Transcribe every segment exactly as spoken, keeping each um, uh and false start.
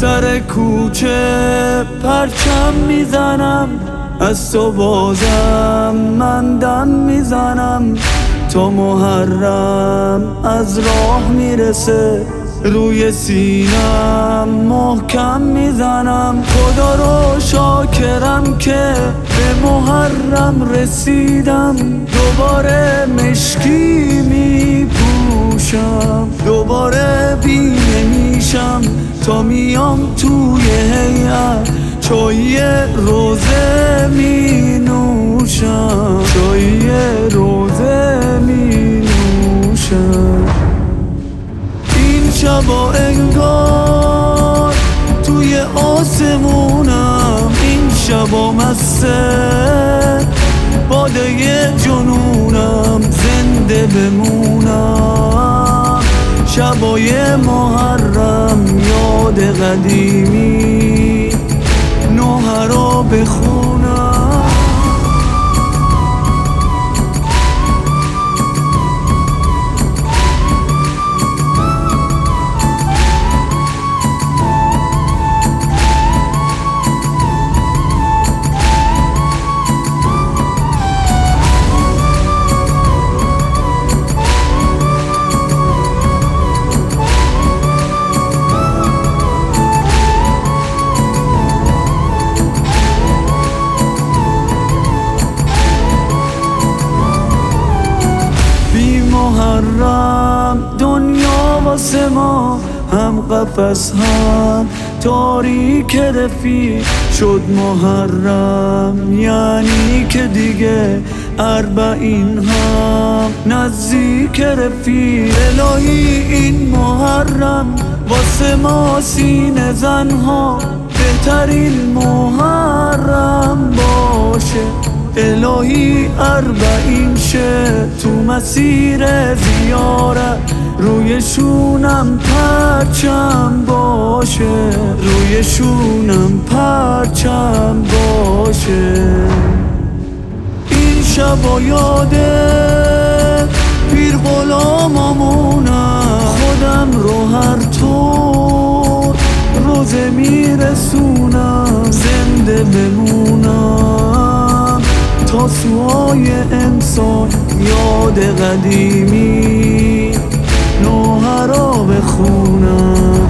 سر کوچه پرچم میزنم، از تو بازم من دم میزنم، تا محرم از راه میرسه روی سینم محکم میزنم. خدا رو شاکرم که به محرم رسیدم، دوباره مشکی میپوشم، دوباره بینه میشم تا میام توی هیئت چای روزه می نوشم، چای روزه می نوشم. این شبا انگار توی آسمونم، این شبا مسته باده جنونم، زنده بمونم شبای محرم، یاد قدیمی نوحه رو بخونم. محرم دنیا واسه ما هم قفس هم تاریک رفیق شد. محرم یعنی که دیگه اربعین هم نزدیک رفیق. الهی این محرم واسه ما سینه زنها بهترین محرم باشه. الهی اربعین شه تو مسیر زیارت، روی شونم پرچم باشه، روی شونم پرچم باشه. این شبا یاده پیر غلاممونم، خودم رو هر طور روزه میرسونم، زنده بمونم تا سوای انسان، یاد قدیمی نوحه را بخونم.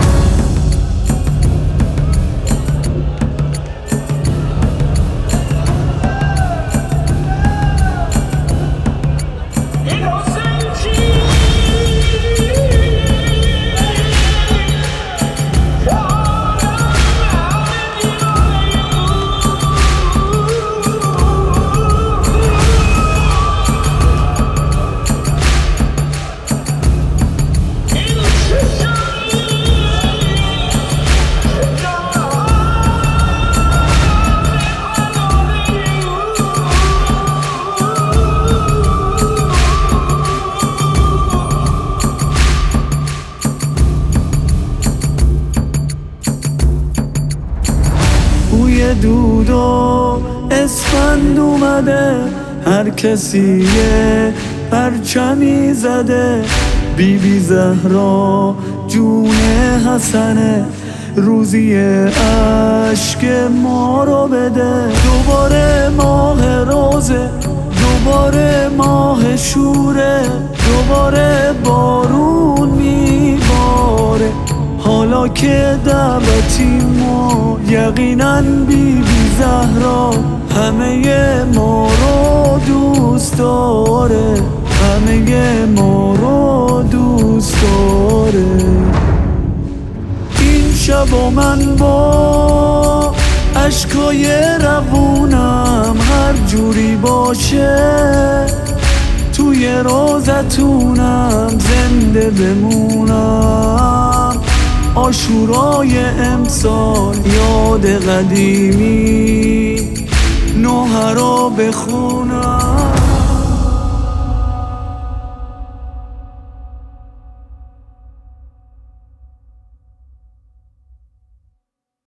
بوی دود و اسفند اومده، هر کسی یه پرچمی زده. بی بی زهرا جون حسنه، روزی عشق ما رو بده. دوباره ماه روزه، دوباره ماه شوره، دوباره بارون میباره. حالا که دعوتی ما یقیناً بی بی زهرا همه ما رو دوست داره، همه ما رو دوست داره. این شبا من با اشکای روونم، هر جوری باشه توی روزتونم، زنده بمونم عاشورای امسال، یاد قدیمی نوحه را بخون.